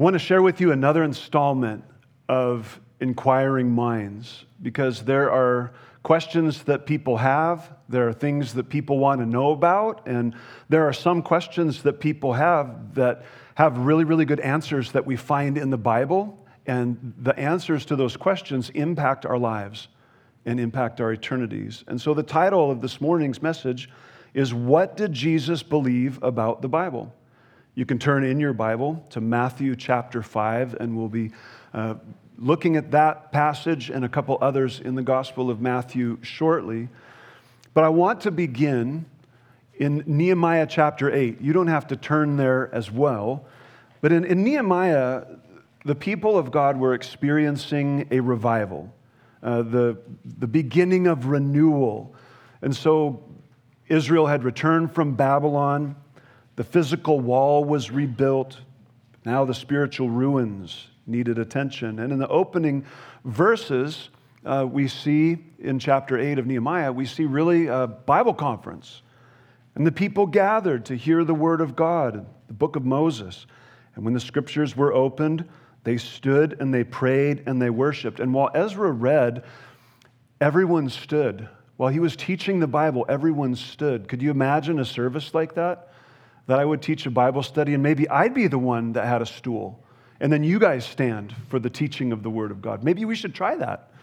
I want to share with you another installment of Inquiring Minds, because there are questions that people have, there are things that people want to know about, and there are some questions that people have that have really, really good answers that we find in the Bible, and the answers to those questions impact our lives and impact our eternities. And so the title of this morning's message is, What Did Jesus Believe About the Bible? You can turn in your Bible to Matthew chapter 5, and we'll be looking at that passage and a couple others in the Gospel of Matthew shortly. But I want to begin in Nehemiah chapter 8. You don't have to turn there as well. But in Nehemiah, the people of God were experiencing a revival, the beginning of renewal. And so Israel had returned from Babylon. The physical wall was rebuilt. Now the spiritual ruins needed attention. And in the opening verses, we see in chapter 8 of Nehemiah, we see really a Bible conference. And the people gathered to hear the word of God, the book of Moses. And when the scriptures were opened, they stood and they prayed and they worshiped. And while Ezra read, everyone stood. While he was teaching the Bible, everyone stood. Could you imagine a service like that? That I would teach a Bible study, and maybe I'd be the one that had a stool. And then you guys stand for the teaching of the Word of God. Maybe we should try that.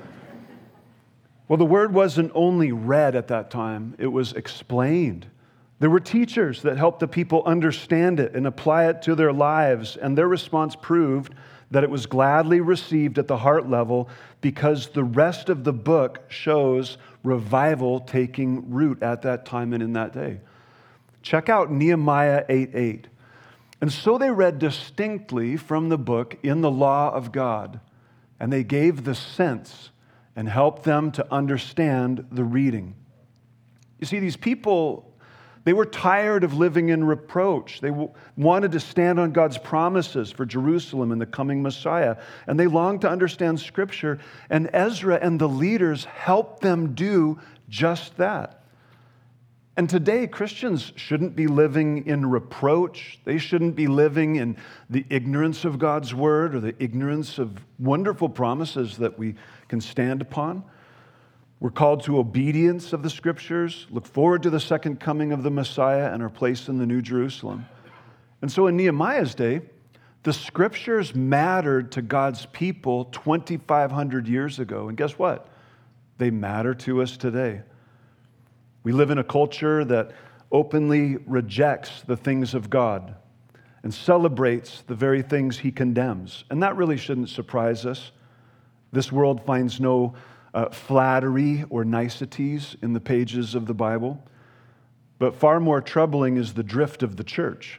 Well, the Word wasn't only read at that time, it was explained. There were teachers that helped the people understand it and apply it to their lives, and their response proved that it was gladly received at the heart level, because the rest of the book shows revival taking root at that time and in that day. Check out Nehemiah 8:8. And so they read distinctly from the book in the law of God, and they gave the sense and helped them to understand the reading. You see, these people, they were tired of living in reproach. They wanted to stand on God's promises for Jerusalem and the coming Messiah, and they longed to understand Scripture, and Ezra and the leaders helped them do just that. And today, Christians shouldn't be living in reproach. They shouldn't be living in the ignorance of God's word or the ignorance of wonderful promises that we can stand upon. We're called to obedience of the Scriptures, look forward to the second coming of the Messiah, and our place in the New Jerusalem. And so in Nehemiah's day, the Scriptures mattered to God's people 2,500 years ago. And guess what? They matter to us today. We live in a culture that openly rejects the things of God and celebrates the very things He condemns. And that really shouldn't surprise us. This world finds no flattery or niceties in the pages of the Bible. But far more troubling is the drift of the church.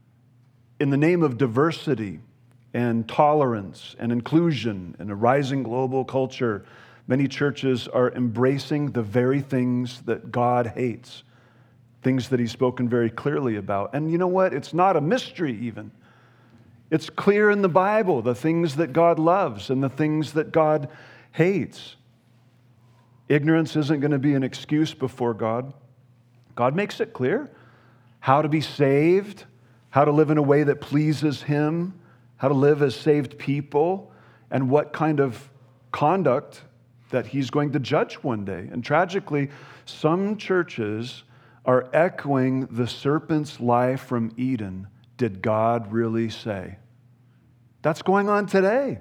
In the name of diversity and tolerance and inclusion and a rising global culture, many churches are embracing the very things that God hates, things that He's spoken very clearly about. And you know what? It's not a mystery even. It's clear in the Bible, the things that God loves and the things that God hates. Ignorance isn't going to be an excuse before God. God makes it clear how to be saved, how to live in a way that pleases Him, how to live as saved people, and what kind of conduct that He's going to judge one day. And tragically, some churches are echoing the serpent's lie from Eden. Did God really say? That's going on today.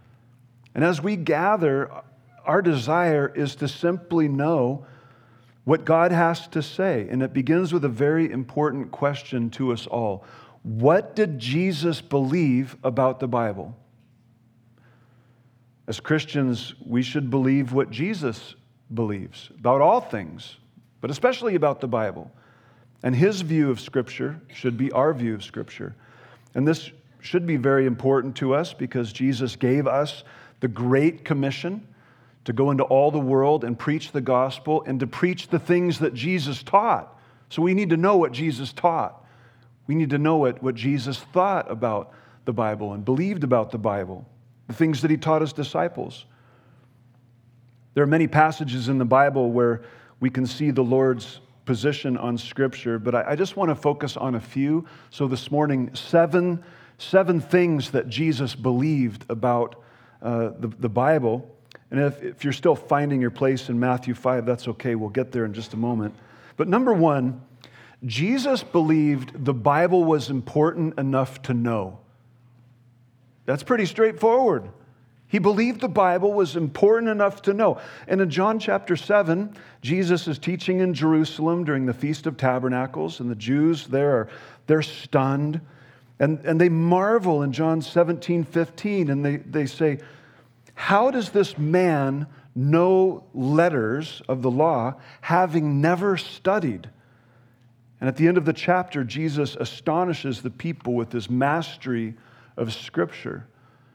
And as we gather, our desire is to simply know what God has to say. And it begins with a very important question to us all. What did Jesus believe about the Bible? As Christians, we should believe what Jesus believes about all things, but especially about the Bible. And His view of Scripture should be our view of Scripture. And this should be very important to us because Jesus gave us the Great Commission to go into all the world and preach the gospel and to preach the things that Jesus taught. So we need to know what Jesus taught. We need to know what Jesus thought about the Bible and believed about the Bible. The things that He taught His disciples. There are many passages in the Bible where we can see the Lord's position on Scripture, but I just want to focus on a few. So this morning, seven 7 things that Jesus believed about the Bible. And if you're still finding your place in Matthew 5, that's okay. We'll get there in just a moment. But number 1, Jesus believed the Bible was important enough to know. That's pretty straightforward. He believed the Bible was important enough to know. And in John chapter 7, Jesus is teaching in Jerusalem during the Feast of Tabernacles, and the Jews they're stunned. And they marvel in John 17:15, and they say, how does this man know letters of the law, having never studied? And at the end of the chapter, Jesus astonishes the people with his mastery of Scripture.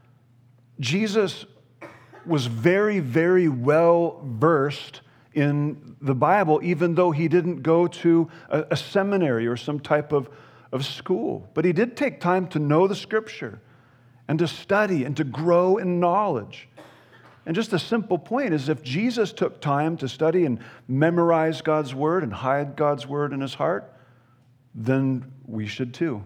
Jesus was very, very well versed in the Bible, even though he didn't go to a seminary or some type of school. But he did take time to know the Scripture and to study and to grow in knowledge. And just a simple point is, if Jesus took time to study and memorize God's Word and hide God's Word in his heart, then we should too.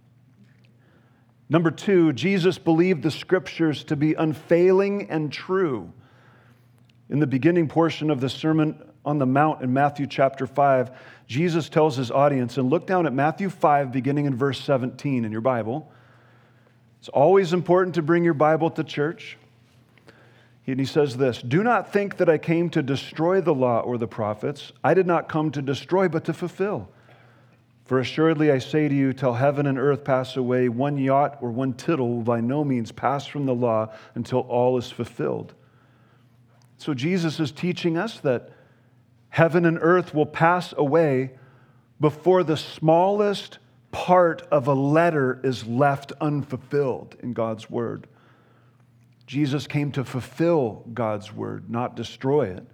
Number 2, Jesus believed the Scriptures to be unfailing and true. In the beginning portion of the Sermon on the Mount in Matthew chapter 5, Jesus tells his audience, and look down at Matthew 5, beginning in verse 17 in your Bible. It's always important to bring your Bible to church. And he says this, do not think that I came to destroy the law or the prophets. I did not come to destroy, but to fulfill. For assuredly I say to you, till heaven and earth pass away, one jot or one tittle will by no means pass from the law until all is fulfilled. So Jesus is teaching us that heaven and earth will pass away before the smallest part of a letter is left unfulfilled in God's Word. Jesus came to fulfill God's Word, not destroy it.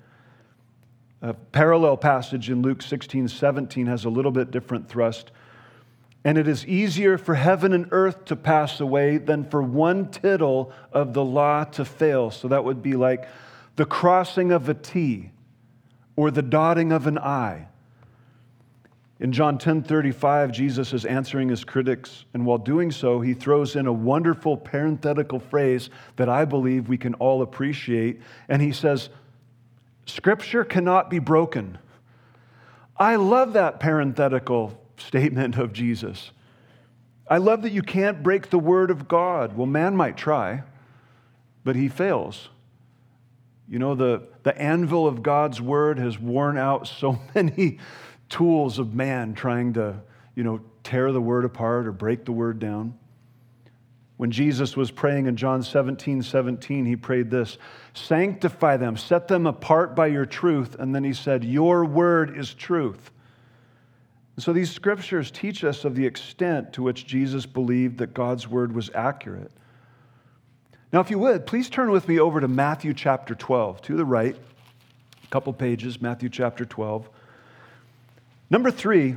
A parallel passage in Luke 16:17 has a little bit different thrust. And it is easier for heaven and earth to pass away than for one tittle of the law to fail. So that would be like the crossing of a T or the dotting of an I. In John 10:35, Jesus is answering his critics, and while doing so, he throws in a wonderful parenthetical phrase that I believe we can all appreciate, and he says, Scripture cannot be broken. I love that parenthetical statement of Jesus. I love that you can't break the Word of God. Well, man might try, but he fails. You know, the anvil of God's Word has worn out so many tools of man trying to, tear the Word apart or break the Word down. When Jesus was praying in John 17:17, he prayed this, sanctify them, set them apart by your truth. And then he said, your word is truth. And so these scriptures teach us of the extent to which Jesus believed that God's word was accurate. Now, if you would, please turn with me over to Matthew chapter 12, to the right, a couple pages, Matthew chapter 12. Number 3,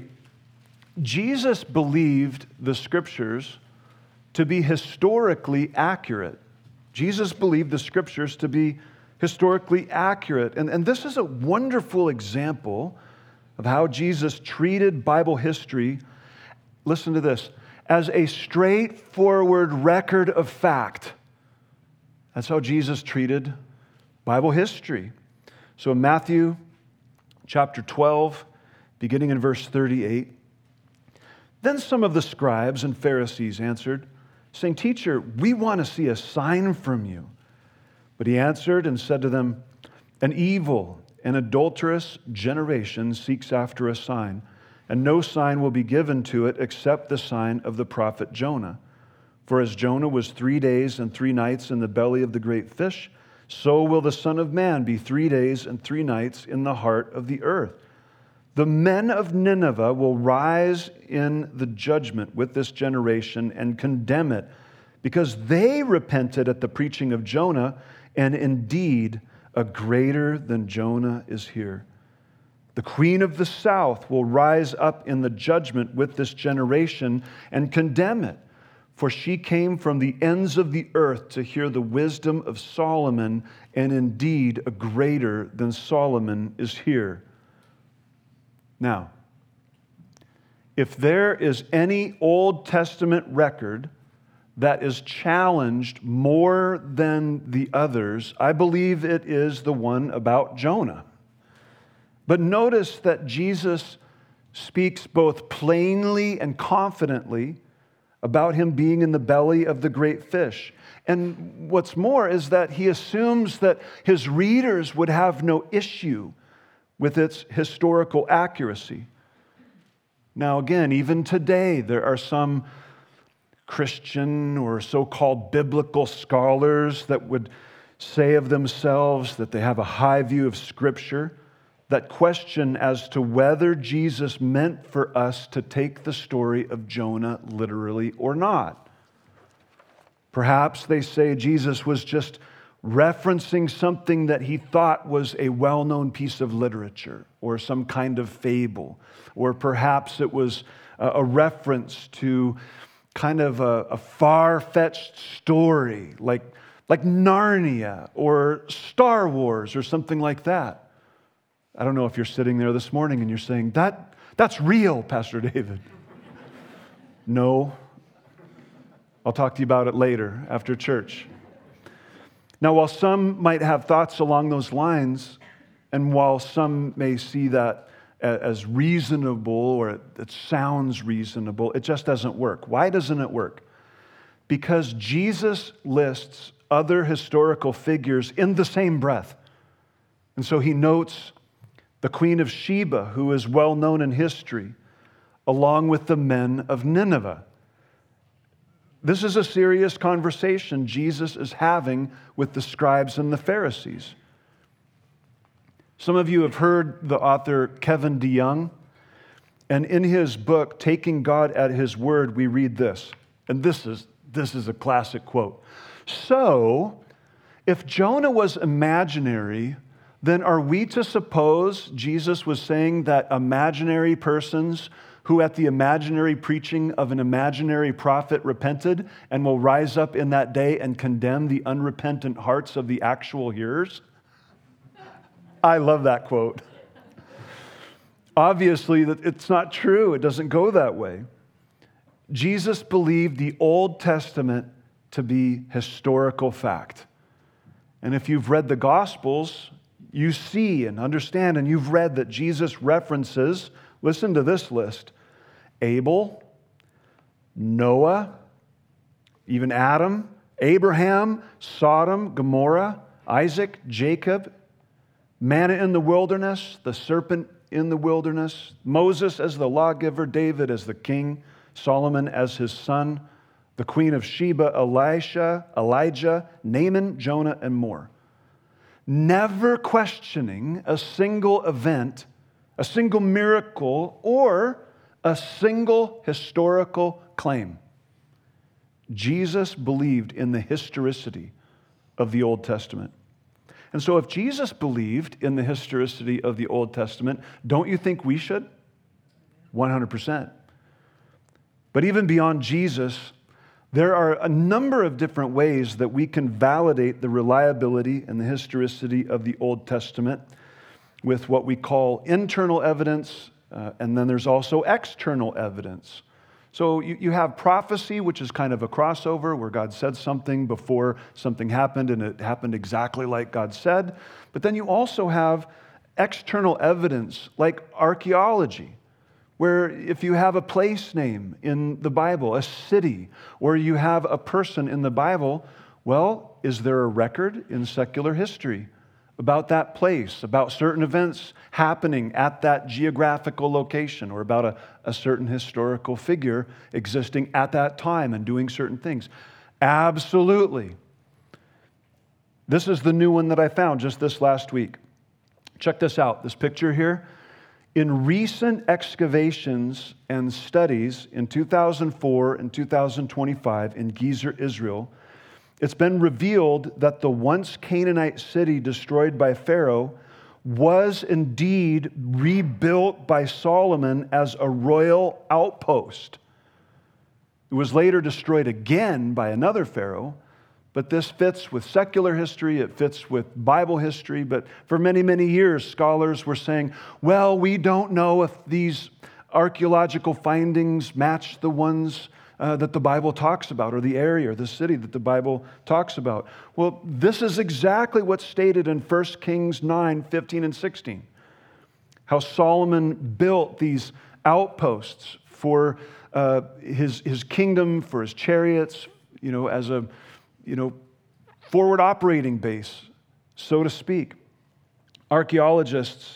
Jesus believed the scriptures to be historically accurate. Jesus believed the scriptures to be historically accurate. And this is a wonderful example of how Jesus treated Bible history, listen to this, as a straightforward record of fact. That's how Jesus treated Bible history. So in Matthew chapter 12, beginning in verse 38, then some of the scribes and Pharisees answered, saying, Teacher, we want to see a sign from you. But he answered and said to them, an evil and adulterous generation seeks after a sign, and no sign will be given to it except the sign of the prophet Jonah. For as Jonah was 3 days and 3 nights in the belly of the great fish, so will the Son of Man be 3 days and 3 nights in the heart of the earth. The men of Nineveh will rise in the judgment with this generation and condemn it, because they repented at the preaching of Jonah, and indeed a greater than Jonah is here. The queen of the south will rise up in the judgment with this generation and condemn it, for she came from the ends of the earth to hear the wisdom of Solomon, and indeed a greater than Solomon is here. Now, if there is any Old Testament record that is challenged more than the others, I believe it is the one about Jonah. But notice that Jesus speaks both plainly and confidently about him being in the belly of the great fish. And what's more is that he assumes that his readers would have no issue with its historical accuracy. Now, again, even today, there are some Christian or so-called biblical scholars that would say of themselves that they have a high view of Scripture, that question as to whether Jesus meant for us to take the story of Jonah literally or not. Perhaps they say Jesus was just referencing something that he thought was a well-known piece of literature or some kind of fable, or perhaps it was a reference to kind of a far-fetched story like Narnia or Star Wars or something like that. I don't know if you're sitting there this morning and you're saying, that's real, Pastor David. No. I'll talk to you about it later after church. Now, while some might have thoughts along those lines, and while some may see that as reasonable or it sounds reasonable, it just doesn't work. Why doesn't it work? Because Jesus lists other historical figures in the same breath. And so he notes the Queen of Sheba, who is well known in history, along with the men of Nineveh. This is a serious conversation Jesus is having with the scribes and the Pharisees. Some of you have heard the author Kevin DeYoung, and in his book, Taking God at His Word, we read this, and this is a classic quote. So, if Jonah was imaginary, then are we to suppose Jesus was saying that imaginary persons who at the imaginary preaching of an imaginary prophet repented and will rise up in that day and condemn the unrepentant hearts of the actual hearers? I love that quote. Obviously, it's not true. It doesn't go that way. Jesus believed the Old Testament to be historical fact. And if you've read the Gospels, you see and understand, and you've read that Jesus references, listen to this list, Abel, Noah, even Adam, Abraham, Sodom, Gomorrah, Isaac, Jacob, manna in the wilderness, the serpent in the wilderness, Moses as the lawgiver, David as the king, Solomon as his son, the Queen of Sheba, Elijah, Naaman, Jonah, and more. Never questioning a single event, a single miracle, or a single historical claim. Jesus believed in the historicity of the Old Testament. And so if Jesus believed in the historicity of the Old Testament, don't you think we should? 100%. But even beyond Jesus, there are a number of different ways that we can validate the reliability and the historicity of the Old Testament with what we call internal evidence, and then there's also external evidence. So you have prophecy, which is kind of a crossover where God said something before something happened and it happened exactly like God said. But then you also have external evidence like archaeology, where if you have a place name in the Bible, a city, or you have a person in the Bible, well, is there a record in secular history about that place, about certain events happening at that geographical location, or about a certain historical figure existing at that time and doing certain things? Absolutely. This is the new one that I found just this last week. Check this out, this picture here. In recent excavations and studies in 2004 and 2025 in Gezer, Israel, it's been revealed that the once Canaanite city destroyed by Pharaoh was indeed rebuilt by Solomon as a royal outpost. It was later destroyed again by another Pharaoh, but this fits with secular history, it fits with Bible history, but for many, many years, scholars were saying, well, we don't know if these archaeological findings match the ones that the Bible talks about, or the area or the city that the Bible talks about? Well, this is exactly what's stated in 1 Kings 9, 15 and 16. How Solomon built these outposts for his kingdom, for his chariots, as a forward operating base, so to speak. Archaeologists,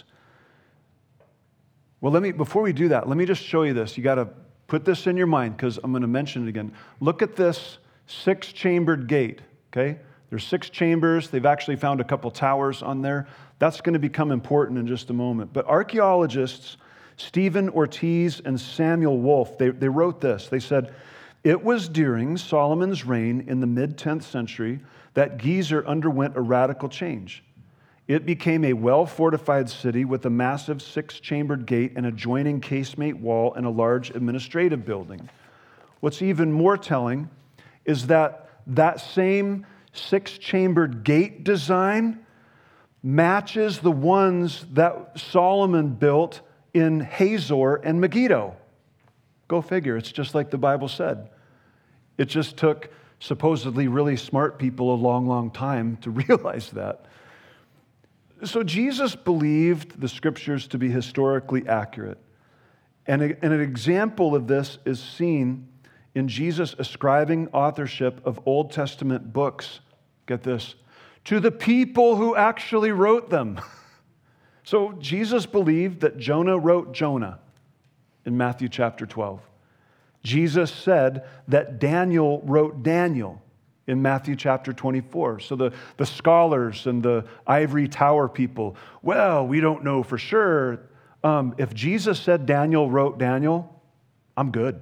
before we do that, let me just show you this. You got to put this in your mind because I'm going to mention it again. Look at this 6-chambered gate, okay? There's 6 chambers. They've actually found a couple towers on there. That's going to become important in just a moment. But archaeologists, Stephen Ortiz and Samuel Wolfe, they wrote this. They said, it was during Solomon's reign in the mid-10th century that Gezer underwent a radical change. It became a well-fortified city with a massive 6-chambered gate, an adjoining casemate wall, and a large administrative building. What's even more telling is that same 6-chambered gate design matches the ones that Solomon built in Hazor and Megiddo. Go figure, it's just like the Bible said. It just took supposedly really smart people a long, long time to realize that. So Jesus believed the scriptures to be historically accurate. And an example of this is seen in Jesus ascribing authorship of Old Testament books, get this, to the people who actually wrote them. So Jesus believed that Jonah wrote Jonah in Matthew chapter 12. Jesus said that Daniel wrote Daniel in Matthew chapter 24. So the scholars and the ivory tower people, well, we don't know for sure. If Jesus said Daniel wrote Daniel, I'm good.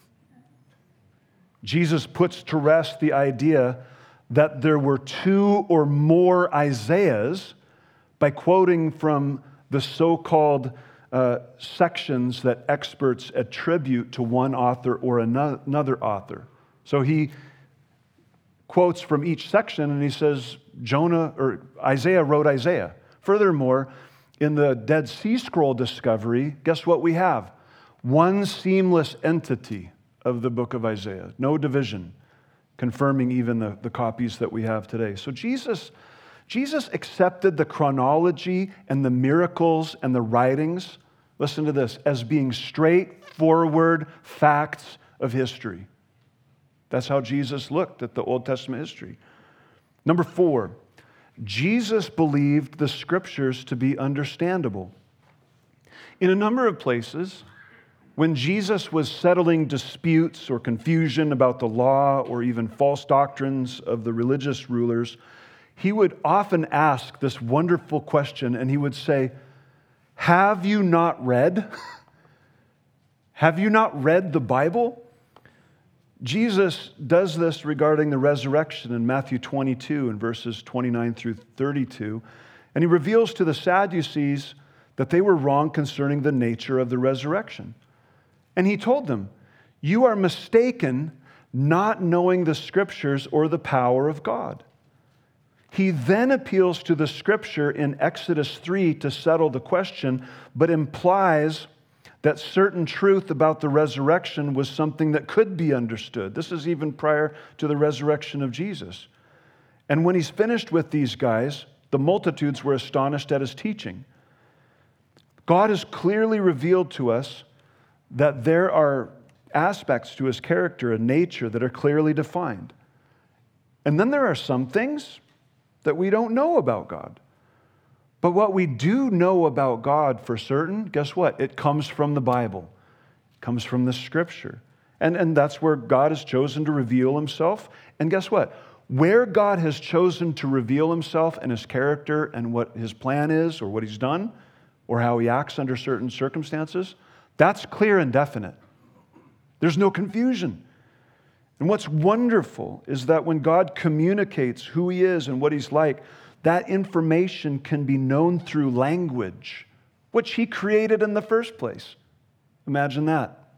Jesus puts to rest the idea that there were 2 or more Isaiahs by quoting from the so-called sections that experts attribute to one author or another author. So he quotes from each section and he says Jonah or Isaiah wrote Isaiah. Furthermore, in the Dead Sea Scroll discovery, guess what we have? One seamless entity of the book of Isaiah, no division, confirming even the copies that we have today. So Jesus accepted the chronology and the miracles and the writings, listen to this, as being straightforward facts of history. That's how Jesus looked at the Old Testament history. Number 4, Jesus believed the scriptures to be understandable. In a number of places, when Jesus was settling disputes or confusion about the law or even false doctrines of the religious rulers, he would often ask this wonderful question, and he would say, have you not read? Have you not read the Bible? Jesus does this regarding the resurrection in Matthew 22 and verses 29 through 32, and he reveals to the Sadducees that they were wrong concerning the nature of the resurrection. And he told them, you are mistaken not knowing the scriptures or the power of God. He then appeals to the scripture in Exodus 3 to settle the question, but implies that certain truth about the resurrection was something that could be understood. This is even prior to the resurrection of Jesus. And when he's finished with these guys, the multitudes were astonished at his teaching. God has clearly revealed to us that there are aspects to his character and nature that are clearly defined. And then there are some things that we don't know about God. But what we do know about God for certain, guess what? It comes from the Bible. It comes from the Scripture. And that's where God has chosen to reveal himself. And guess what? Where God has chosen to reveal himself and his character and what his plan is or what he's done or how he acts under certain circumstances, that's clear and definite. There's no confusion. And what's wonderful is that when God communicates who he is and what he's like, that information can be known through language, which he created in the first place. Imagine that.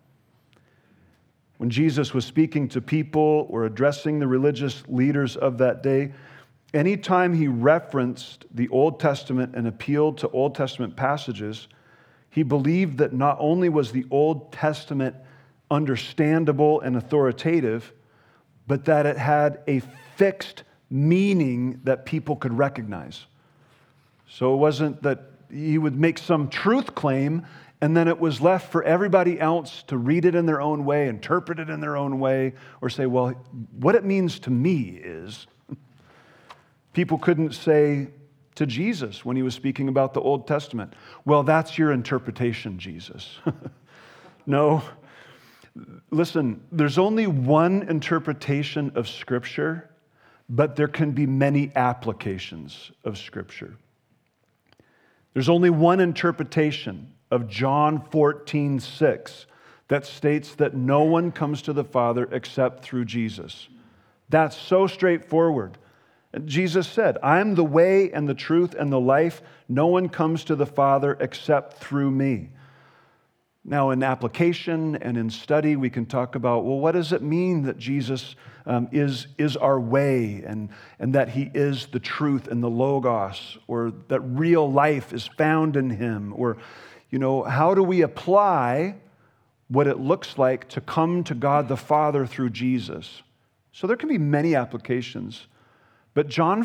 When Jesus was speaking to people or addressing the religious leaders of that day, anytime he referenced the Old Testament and appealed to Old Testament passages, he believed that not only was the Old Testament understandable and authoritative, but that it had a fixed meaning that people could recognize. So it wasn't that he would make some truth claim and then it was left for everybody else to read it in their own way, interpret it in their own way, or say, well, what it means to me is. People couldn't say to Jesus when he was speaking about the Old Testament, well, that's your interpretation, Jesus. No. Listen, there's only one interpretation of Scripture, but there can be many applications of Scripture. There's only one interpretation of John 14:6 that states that no one comes to the Father except through Jesus. That's so straightforward. Jesus said, I'm the way and the truth and the life. No one comes to the Father except through me. Now, in application and in study, we can talk about, well, what does it mean that Jesus is our way and that he is the truth and the Logos, or that real life is found in him? Or, how do we apply what it looks like to come to God the Father through Jesus? So there can be many applications. But John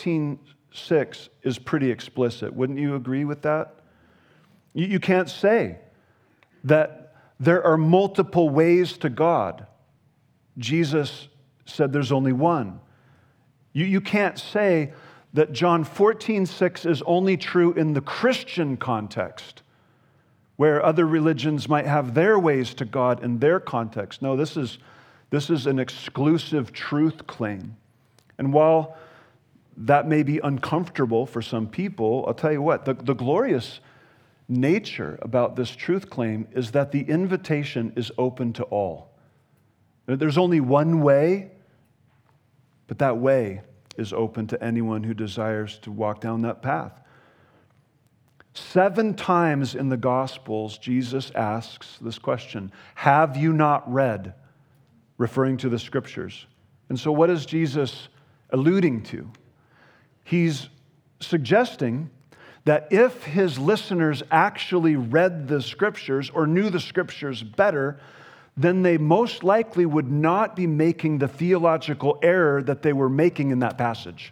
14:6 is pretty explicit. Wouldn't you agree with that? You can't say that there are multiple ways to God. Jesus said there's only one. You can't say that John 14:6 is only true in the Christian context, where other religions might have their ways to God in their context. No, this is an exclusive truth claim. And while that may be uncomfortable for some people, I'll tell you what, the glorious nature about this truth claim is that the invitation is open to all. There's only one way, but that way is open to anyone who desires to walk down that path. 7 times in the Gospels, Jesus asks this question, have you not read? Referring to the Scriptures. And so what is Jesus alluding to? He's suggesting that if his listeners actually read the Scriptures or knew the Scriptures better, then they most likely would not be making the theological error that they were making in that passage.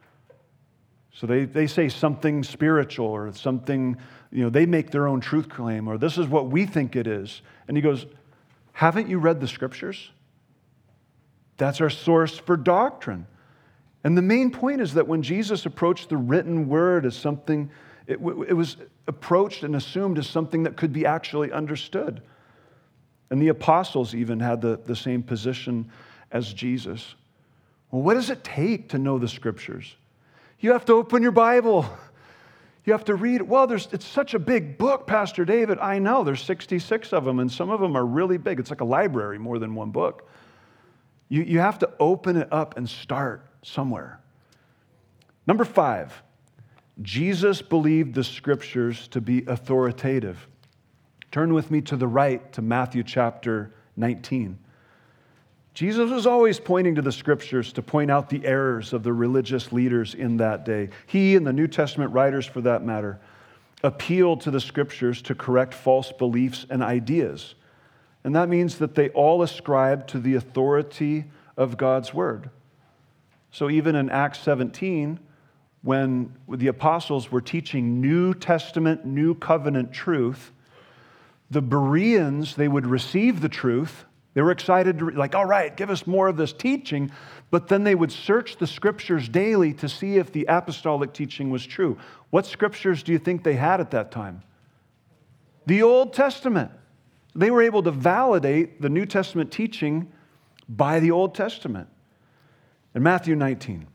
So they say something spiritual or something, they make their own truth claim, or this is what we think it is. And he goes, haven't you read the Scriptures? That's our source for doctrine. And the main point is that when Jesus approached the written word as something, it was approached and assumed as something that could be actually understood. And the apostles even had the same position as Jesus. Well, what does it take to know the Scriptures? You have to open your Bible. You have to read it. Well, it's such a big book, Pastor David. I know, there's 66 of them, and some of them are really big. It's like a library, more than one book. You have to open it up and start somewhere. Number 5, Jesus believed the Scriptures to be authoritative. Turn with me to the right to Matthew chapter 19. Jesus was always pointing to the Scriptures to point out the errors of the religious leaders in that day. He and the New Testament writers, for that matter, appealed to the Scriptures to correct false beliefs and ideas. And that means that they all ascribe to the authority of God's Word. So even in Acts 17, when the apostles were teaching New Testament, New Covenant truth, the Bereans, they would receive the truth. They were excited to, all right, give us more of this teaching. But then they would search the Scriptures daily to see if the apostolic teaching was true. What Scriptures do you think they had at that time? The Old Testament. They were able to validate the New Testament teaching by the Old Testament. In Matthew 19,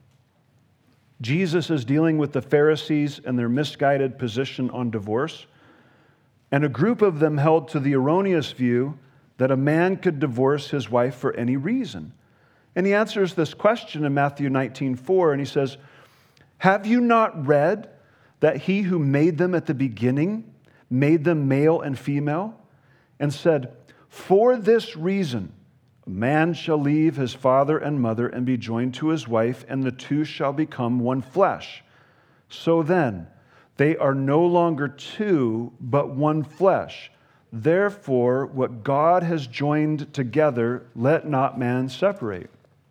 Jesus is dealing with the Pharisees and their misguided position on divorce. And a group of them held to the erroneous view that a man could divorce his wife for any reason. And he answers this question in Matthew 19:4, and he says, have you not read that he who made them at the beginning made them male and female, and said, for this reason, a man shall leave his father and mother and be joined to his wife, and the two shall become one flesh. So then, they are no longer two, but one flesh. Therefore, what God has joined together, let not man separate.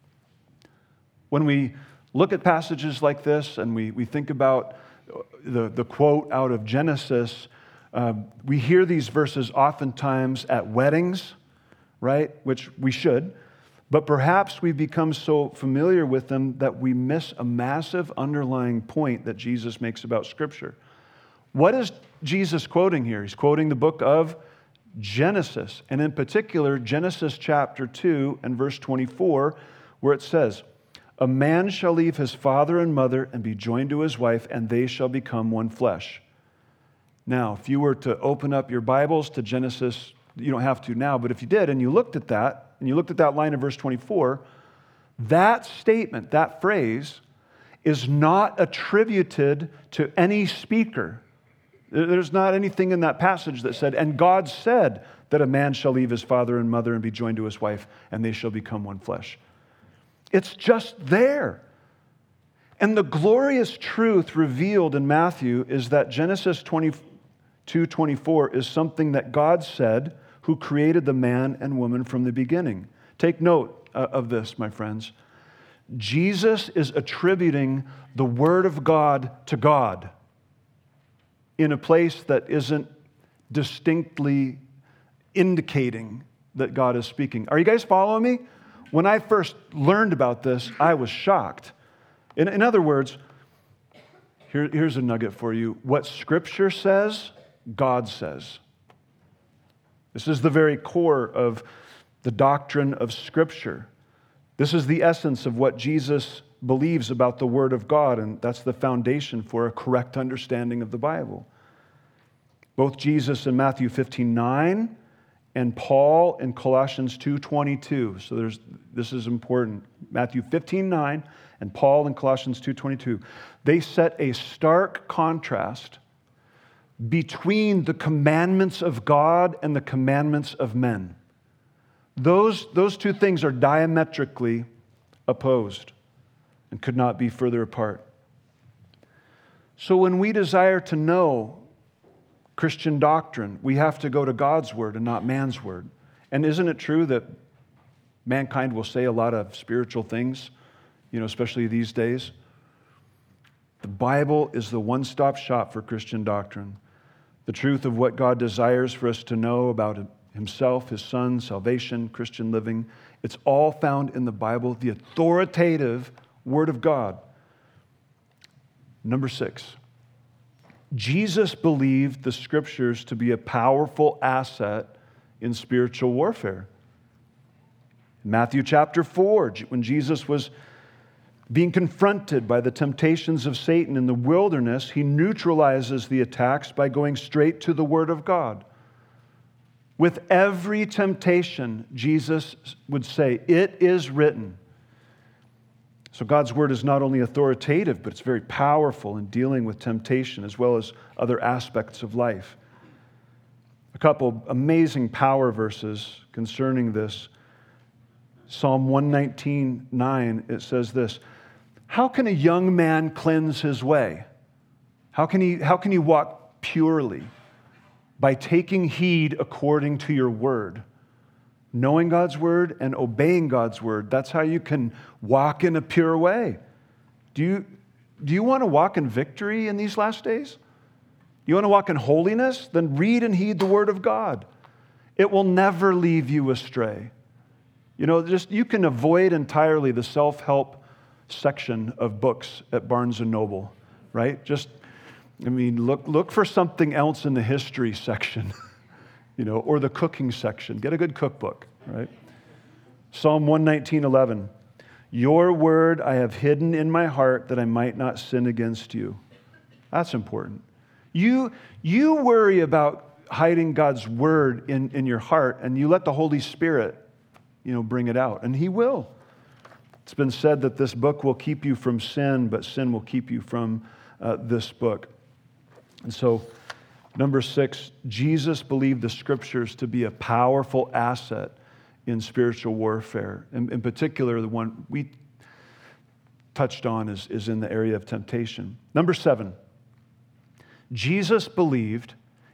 When we look at passages like this and we think about the quote out of Genesis, we hear these verses oftentimes at weddings, right? Which we should. But perhaps we become so familiar with them that we miss a massive underlying point that Jesus makes about Scripture. What is Jesus quoting here? He's quoting the book of Genesis, and in particular, Genesis chapter 2 and verse 24, where it says, "A man shall leave his father and mother and be joined to his wife, and they shall become one flesh." Now, if you were to open up your Bibles to Genesis, you don't have to now, but if you did and you looked at that line in verse 24, that statement, that phrase, is not attributed to any speaker. There's not anything in that passage that said, "And God said that a man shall leave his father and mother and be joined to his wife, and they shall become one flesh." It's just there. And the glorious truth revealed in Matthew is that Genesis 22:24 is something that God said, who created the man and woman from the beginning. Take note of this, my friends. Jesus is attributing the Word of God to God in a place that isn't distinctly indicating that God is speaking. Are you guys following me? When I first learned about this, I was shocked. In other words, here's a nugget for you. What Scripture says, God says. This is the very core of the doctrine of Scripture. This is the essence of what Jesus believes about the Word of God, and that's the foundation for a correct understanding of the Bible. Both Jesus in Matthew 15:9 and Paul in Colossians 2:22. So this is important. Matthew 15:9 and Paul in Colossians 2:22. They set a stark contrast between the commandments of God and the commandments of men. Those two things are diametrically opposed and could not be further apart. So when we desire to know Christian doctrine, we have to go to God's Word and not man's word. And isn't it true that mankind will say a lot of spiritual things, especially these days? The Bible is the one-stop shop for Christian doctrine. The truth of what God desires for us to know about Himself, His Son, salvation, Christian living. It's all found in the Bible, the authoritative Word of God. Number 6, Jesus believed the Scriptures to be a powerful asset in spiritual warfare. In Matthew chapter 4, when Jesus was being confronted by the temptations of Satan in the wilderness, He neutralizes the attacks by going straight to the Word of God. With every temptation, Jesus would say, "It is written." So God's Word is not only authoritative, but it's very powerful in dealing with temptation as well as other aspects of life. A couple amazing power verses concerning this. Psalm 119:9, it says this, "How can a young man cleanse his way? How can he walk purely? By taking heed according to your word." Knowing God's word and obeying God's word, that's how you can walk in a pure way. Do you want to walk in victory in these last days? Do you want to walk in holiness? Then read and heed the word of God. It will never leave you astray. You can avoid entirely the self-help section of books at Barnes & Noble, right? Look for something else in the history section, or the cooking section. Get a good cookbook, right? Psalm 119:11, "Your word I have hidden in my heart that I might not sin against you." That's important. You worry about hiding God's word in your heart, and you let the Holy Spirit, bring it out, and He will. It's been said that this book will keep you from sin, but sin will keep you from this book. And so, number 6, Jesus believed the Scriptures to be a powerful asset in spiritual warfare. In particular, the one we touched on is in the area of temptation. Number 7, Jesus believed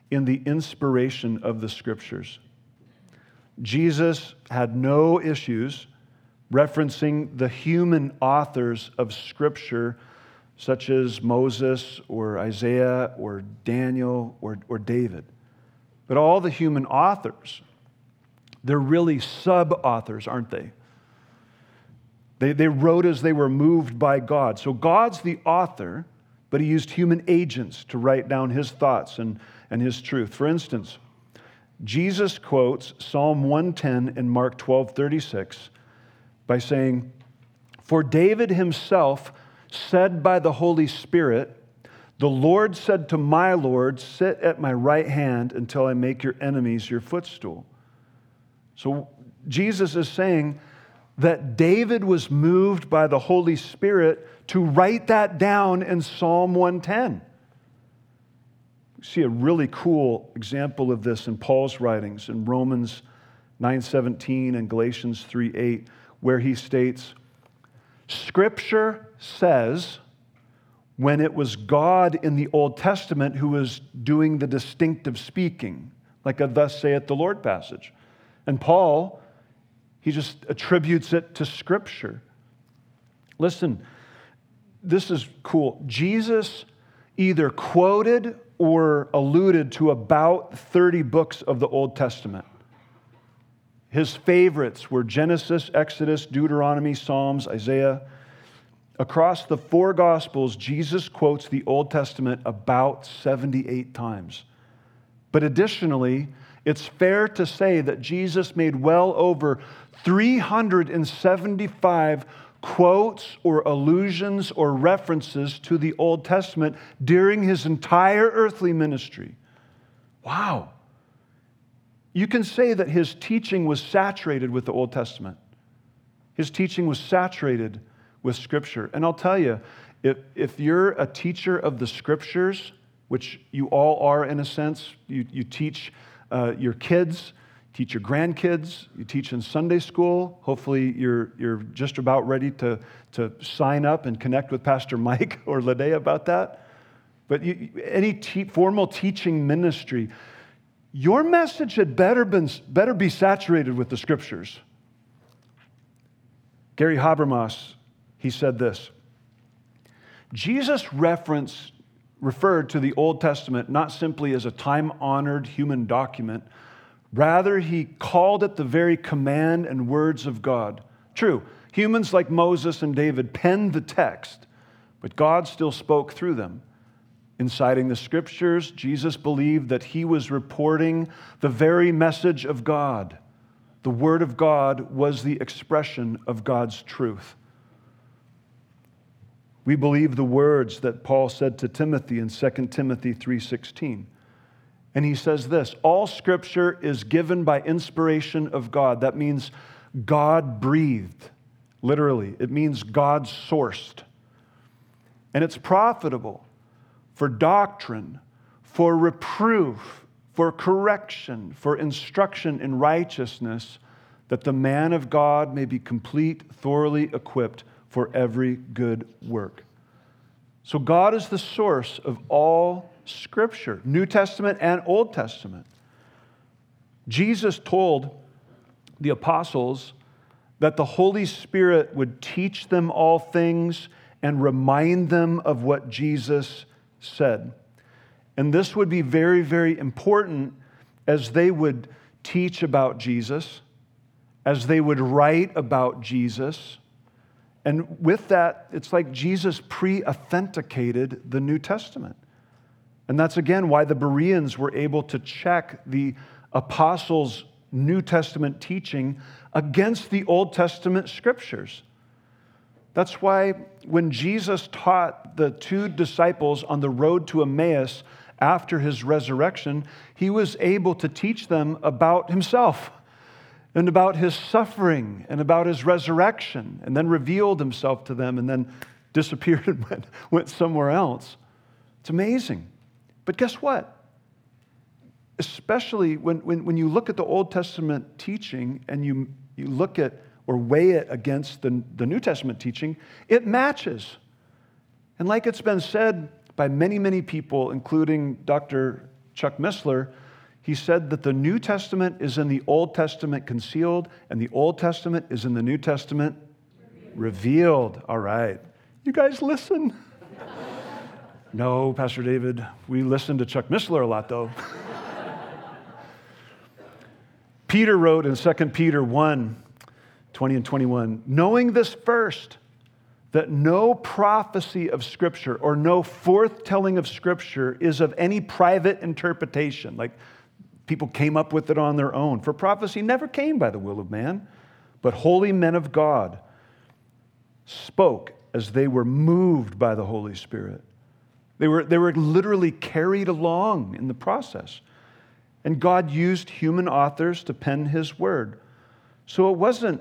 in the inspiration of the Scriptures. Jesus had no issues referencing the human authors of Scripture, such as Moses or Isaiah or Daniel or David. But all the human authors, they're really sub-authors, aren't they? They wrote as they were moved by God. So God's the author, but he used human agents to write down his thoughts and his truth. For instance, Jesus quotes Psalm 110 and Mark 12:36 by saying, "For David himself said by the Holy Spirit, 'The Lord said to my Lord, sit at my right hand until I make your enemies your footstool.'" So Jesus is saying that David was moved by the Holy Spirit to write that down in Psalm 110. You see a really cool example of this in Paul's writings in Romans 9:17 and Galatians 3:8, where he states, "Scripture says, when it was God in the Old Testament who was doing the distinctive speaking," like a "Thus saith the Lord" passage. And Paul, he just attributes it to Scripture. Listen, this is cool. Jesus either quoted or alluded to about 30 books of the Old Testament. His favorites were Genesis, Exodus, Deuteronomy, Psalms, Isaiah. Across the four Gospels, Jesus quotes the Old Testament about 78 times. But additionally, it's fair to say that Jesus made well over 375 quotes or allusions or references to the Old Testament during his entire earthly ministry. Wow. You can say that his teaching was saturated with the Old Testament. His teaching was saturated with Scripture. And I'll tell you, if you're a teacher of the Scriptures, which you all are in a sense, you teach your kids, teach your grandkids, you teach in Sunday school. Hopefully you're just about ready to sign up and connect with Pastor Mike or Ladea about that. But any formal teaching ministry, your message had better be saturated with the Scriptures. Gary Habermas, he said this: Jesus referred to the Old Testament not simply as a time-honored human document. Rather, he called it the very command and words of God. True, humans like Moses and David penned the text, but God still spoke through them. In citing the Scriptures, Jesus believed that he was reporting the very message of God. The Word of God was the expression of God's truth. We believe the words that Paul said to Timothy in 2 Timothy 3:16. And he says this: all Scripture is given by inspiration of God. That means God breathed. Literally, it means God sourced. And it's profitable for doctrine, for reproof, for correction, for instruction in righteousness, that the man of God may be complete, thoroughly equipped for every good work. So God is the source of all Scripture, New Testament and Old Testament. Jesus told the apostles that the Holy Spirit would teach them all things and remind them of what Jesus said. And this would be very, very important as they would teach about Jesus, as they would write about Jesus. And with that, it's like Jesus pre-authenticated the New Testament. And that's again why the Bereans were able to check the apostles' New Testament teaching against the Old Testament Scriptures. That's why when Jesus taught the two disciples on the road to Emmaus after his resurrection, he was able to teach them about himself and about his suffering and about his resurrection, and then revealed himself to them and then disappeared and went somewhere else. It's amazing. But guess what? Especially when you look at the Old Testament teaching and you look at or weigh it against the New Testament teaching, it matches. And like it's been said by many, many people, including Dr. Chuck Missler, he said that the New Testament is in the Old Testament concealed, and the Old Testament is in the New Testament revealed. All right. You guys listen. No, Pastor David, we listen to Chuck Missler a lot, though. Peter wrote in 2 Peter 1, 20 and 21, knowing this first, that no prophecy of Scripture or no forthtelling of Scripture is of any private interpretation. Like people came up with it on their own. For prophecy never came by the will of man, but holy men of God spoke as they were moved by the Holy Spirit. They were literally carried along in the process. And God used human authors to pen His word. So it wasn't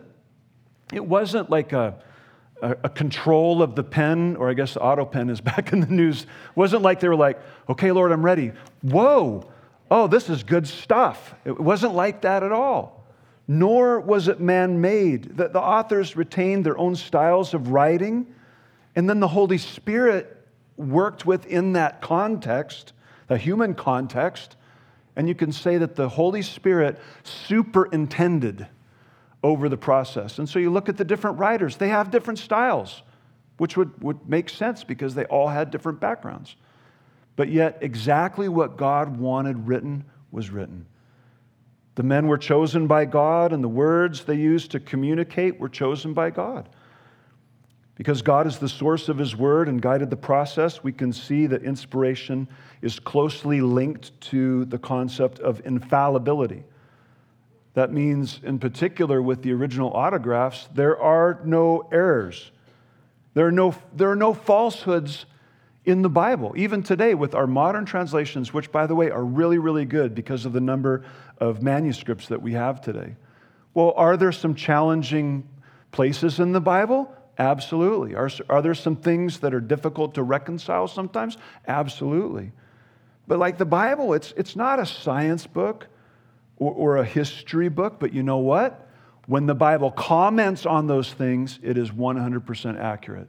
like a control of the pen, or I guess the auto pen is back in the news. It wasn't like they were like, okay, Lord, I'm ready. Whoa, oh, this is good stuff. It wasn't like that at all. Nor was it man-made. The authors retained their own styles of writing, and then the Holy Spirit worked within that context, the human context, and you can say that the Holy Spirit superintended over the process. And so you look at the different writers, they have different styles, which would make sense because they all had different backgrounds. But yet exactly what God wanted written was written. The men were chosen by God, and the words they used to communicate were chosen by God. Because God is the source of His word and guided the process, we can see that inspiration is closely linked to the concept of infallibility. That means, in particular, with the original autographs, there are no errors. There are no falsehoods in the Bible. Even today, with our modern translations, which, by the way, are really, really good because of the number of manuscripts that we have today. Well, are there some challenging places in the Bible? Absolutely. Are there some things that are difficult to reconcile sometimes? Absolutely. But like the Bible, it's not a science book or a history book, but you know what? When the Bible comments on those things, it is 100% accurate.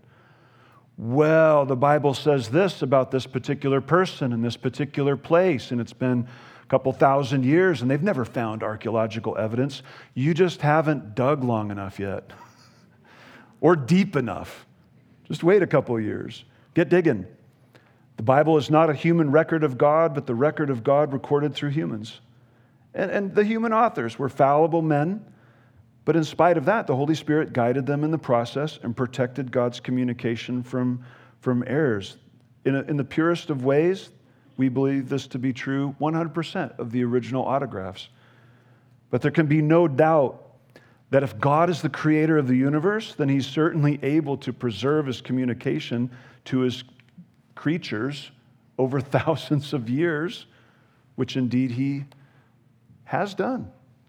Well, the Bible says this about this particular person in this particular place, and it's been a couple thousand years, and they've never found archaeological evidence. You just haven't dug long enough yet. Or deep enough. Just wait a couple years. Get digging. The Bible is not a human record of God, but the record of God recorded through humans. And the human authors were fallible men, but in spite of that, the Holy Spirit guided them in the process and protected God's communication from errors. In the purest of ways, we believe this to be true 100% of the original autographs. But there can be no doubt that if God is the creator of the universe, then He's certainly able to preserve His communication to His creatures over thousands of years, which indeed He has done.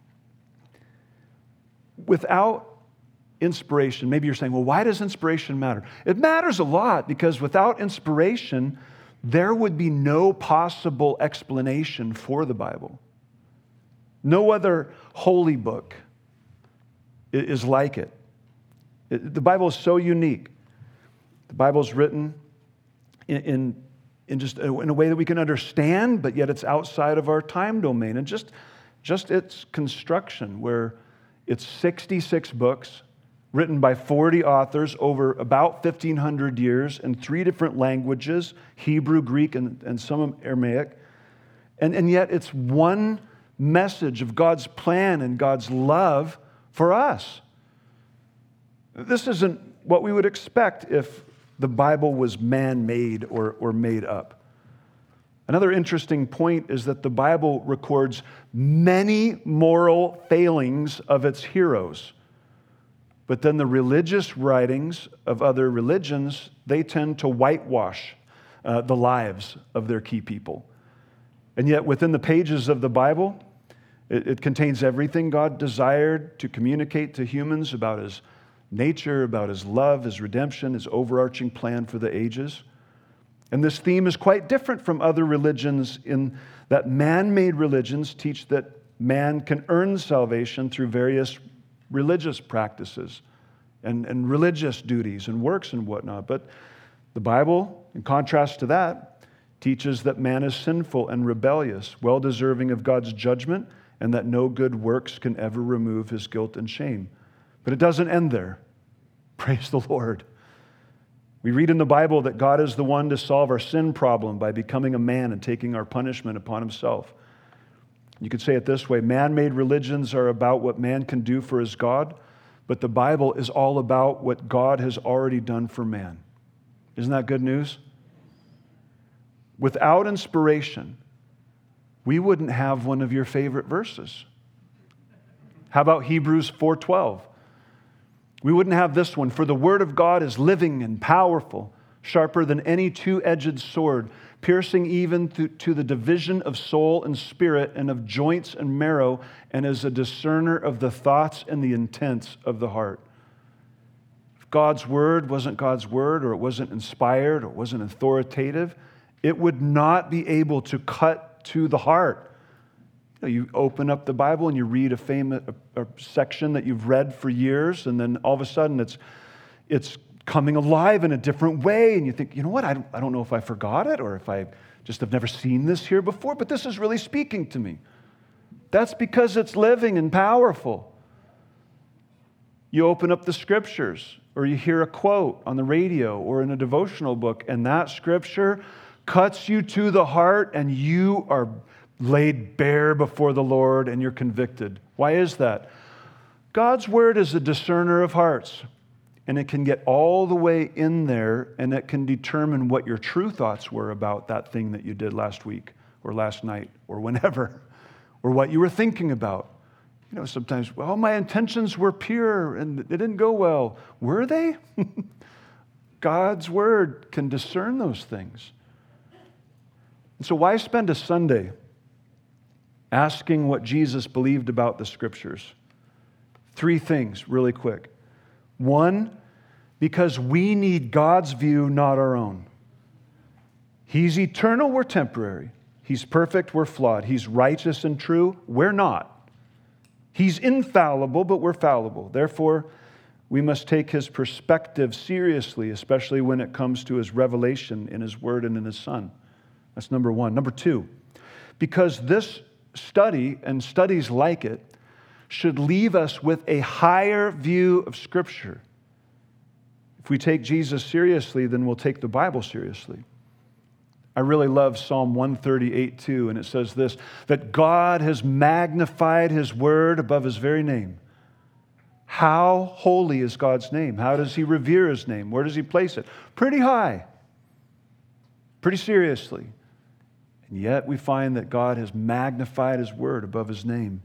Without inspiration, maybe you're saying, well, why does inspiration matter? It matters a lot because without inspiration, there would be no possible explanation for the Bible. No other holy book is like it. The Bible is so unique. The Bible is written in a way that we can understand, but yet it's outside of our time domain. And just its construction, where it's 66 books written by 40 authors over about 1,500 years in 3 different languages, Hebrew, Greek, and some Aramaic. And yet it's one message of God's plan and God's love for us. This isn't what we would expect if the Bible was man-made or made up. Another interesting point is that the Bible records many moral failings of its heroes. But then the religious writings of other religions, they tend to whitewash the lives of their key people. And yet within the pages of the Bible, it contains everything God desired to communicate to humans about His nature, about His love, His redemption, His overarching plan for the ages. And this theme is quite different from other religions in that man-made religions teach that man can earn salvation through various religious practices and religious duties and works and whatnot. But the Bible, in contrast to that, teaches that man is sinful and rebellious, well deserving of God's judgment, and that no good works can ever remove his guilt and shame. But it doesn't end there. Praise the Lord. We read in the Bible that God is the one to solve our sin problem by becoming a man and taking our punishment upon himself. You could say it this way: man-made religions are about what man can do for his God, but the Bible is all about what God has already done for man. Isn't that good news? Without inspiration, we wouldn't have one of your favorite verses. How about Hebrews 4:12? We wouldn't have this one. For the word of God is living and powerful, sharper than any two-edged sword, piercing even to the division of soul and spirit and of joints and marrow, and is a discerner of the thoughts and the intents of the heart. If God's word wasn't God's word, or it wasn't inspired, or it wasn't authoritative, it would not be able to cut to the heart. You open up the Bible and you read a section that you've read for years, and then all of a sudden it's coming alive in a different way, and you think, you know what, I don't know if I forgot it or if I just have never seen this here before, but this is really speaking to me. That's because it's living and powerful. You open up the scriptures, or you hear a quote on the radio or in a devotional book, and that scripture cuts you to the heart, and you are laid bare before the Lord, and you're convicted. Why is that? God's word is a discerner of hearts, and it can get all the way in there, and it can determine what your true thoughts were about that thing that you did last week or last night or whenever, or what you were thinking about. You know, sometimes, well, my intentions were pure and it didn't go well. Were they? God's word can discern those things. And so why spend a Sunday asking what Jesus believed about the scriptures? 3 things really quick. 1, because we need God's view, not our own. He's eternal, we're temporary. He's perfect, we're flawed. He's righteous and true, we're not. He's infallible, but we're fallible. Therefore, we must take his perspective seriously, especially when it comes to his revelation in his word and in his Son. That's number 1. Number 2, because this study and studies like it should leave us with a higher view of Scripture. If we take Jesus seriously, then we'll take the Bible seriously. I really love Psalm 138:2, and it says this, that God has magnified his word above his very name. How holy is God's name? How does he revere his name? Where does he place it? Pretty high, pretty seriously. And yet we find that God has magnified his word above his name.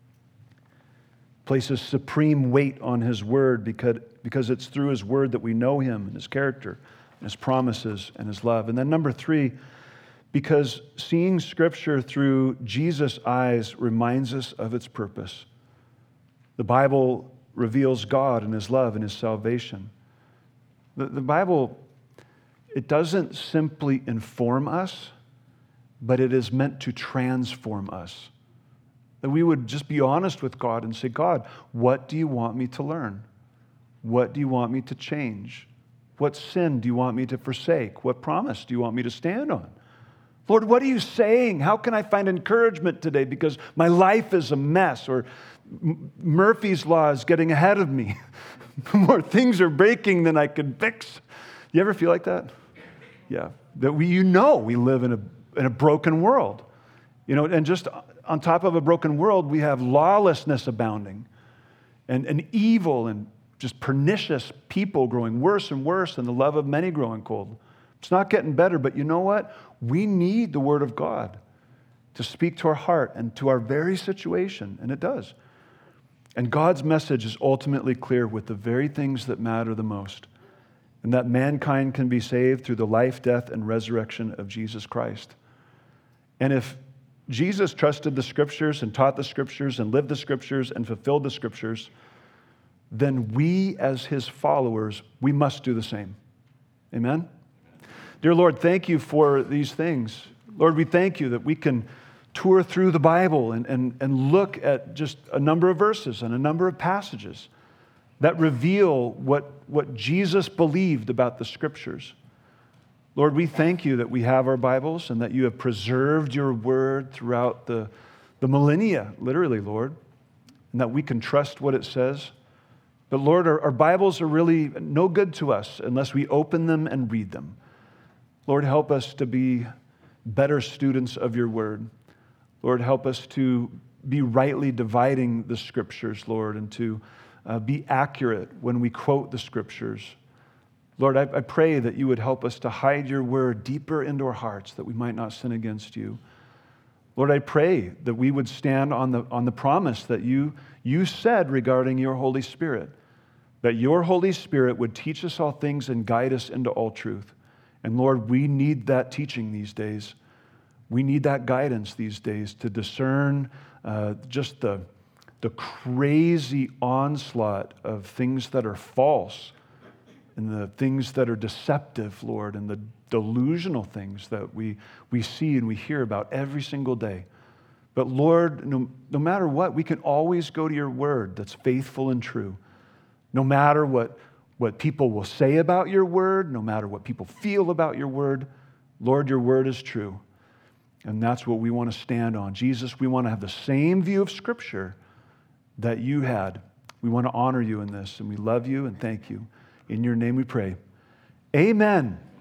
Places supreme weight on his word because it's through his word that we know him and his character and his promises and his love. And then number 3, because seeing Scripture through Jesus' eyes reminds us of its purpose. The Bible reveals God and his love and his salvation. The Bible, it doesn't simply inform us, but it is meant to transform us. That we would just be honest with God and say, God, what do you want me to learn? What do you want me to change? What sin do you want me to forsake? What promise do you want me to stand on? Lord, what are you saying? How can I find encouragement today? Because my life is a mess, or Murphy's Law is getting ahead of me. More things are breaking than I can fix. You ever feel like that? Yeah. That we live in a broken world. You know, and just on top of a broken world, we have lawlessness abounding and evil and just pernicious people growing worse and worse, and the love of many growing cold. It's not getting better, but you know what? We need the Word of God to speak to our heart and to our very situation, and it does. And God's message is ultimately clear with the very things that matter the most, and that mankind can be saved through the life, death, and resurrection of Jesus Christ. And if Jesus trusted the Scriptures and taught the Scriptures and lived the Scriptures and fulfilled the Scriptures, then we as his followers, we must do the same. Amen? Dear Lord, thank you for these things. Lord, we thank you that we can tour through the Bible and look at just a number of verses and a number of passages that reveal what Jesus believed about the Scriptures. Lord, we thank you that we have our Bibles and that you have preserved your word throughout the millennia, literally, Lord, and that we can trust what it says. But Lord, our Bibles are really no good to us unless we open them and read them. Lord, help us to be better students of your word. Lord, help us to be rightly dividing the scriptures, Lord, and to be accurate when we quote the scriptures. Lord, I pray that you would help us to hide your word deeper into our hearts that we might not sin against you. Lord, I pray that we would stand on the promise that you said regarding your Holy Spirit, that your Holy Spirit would teach us all things and guide us into all truth. And Lord, we need that teaching these days. We need that guidance these days to discern just the crazy onslaught of things that are false and the things that are deceptive, Lord, and the delusional things that we see and we hear about every single day. But Lord, no matter what, we can always go to your word that's faithful and true. No matter what people will say about your word, no matter what people feel about your word, Lord, your word is true. And that's what we want to stand on. Jesus, we want to have the same view of Scripture that you had. We want to honor you in this, and we love you and thank you. In your name we pray. Amen.